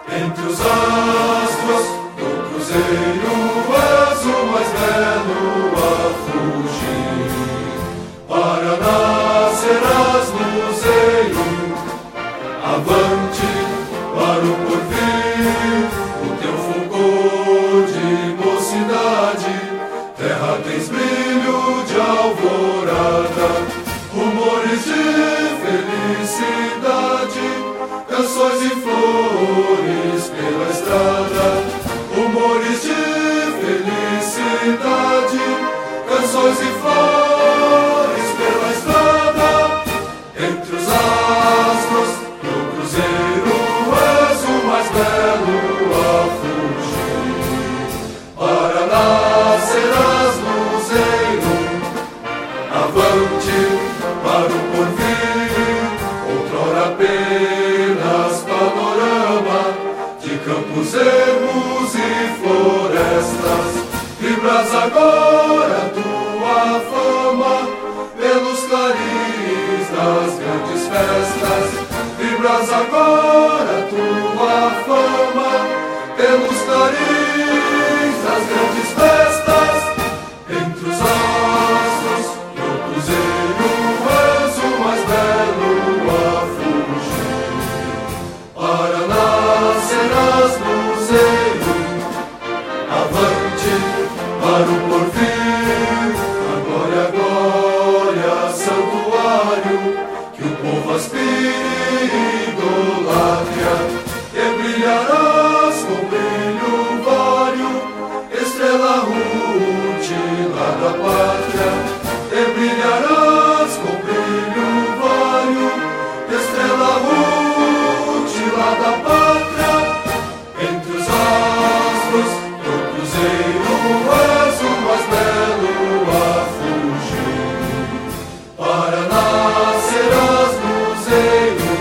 Entre os astros do cruzeiro és o mais belo a fugir. Para nascerás no seio, avante para o porvir. O teu fulgor de mocidade, terra tens brilho de alvorada, rumores de felicidade, canções e flores pela estrada, rumores de felicidade, canções e flores pela estrada. Entre os astros do cruzeiro és o mais belo a fugir. Para nascerás luzeiro, avante para o porvir. Outrora apenas panorama de campos ermos e florestas, vibras agora tua fama pelos clarins das grandes festas. Vibras agora tua fama pelos clarins das grandes festas. Entre os astros do cruzeiro és o mais belo a fugir. Para nascerás luzeiro, avante para o porvir. A glória, santuário, que o povo aspira e idolatra. E brilharás com brilho vário, estrela rútila da pátria. E brilharás com brilho vário, estrela rútila da pátria. Entre os astros do cruzeiro és o mais belo a fugir. Para nascerás luzeiro,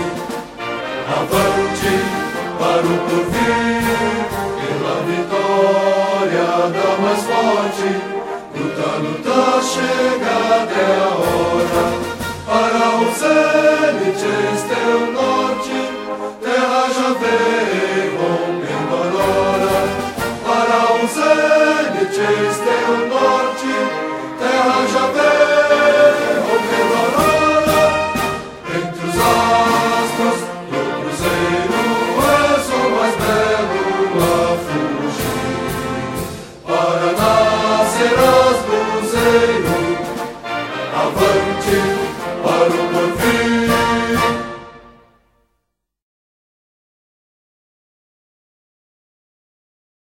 avante para o porvir. Pela vitória da mais forte, luta, chegada é a hora. Para os élites teu nome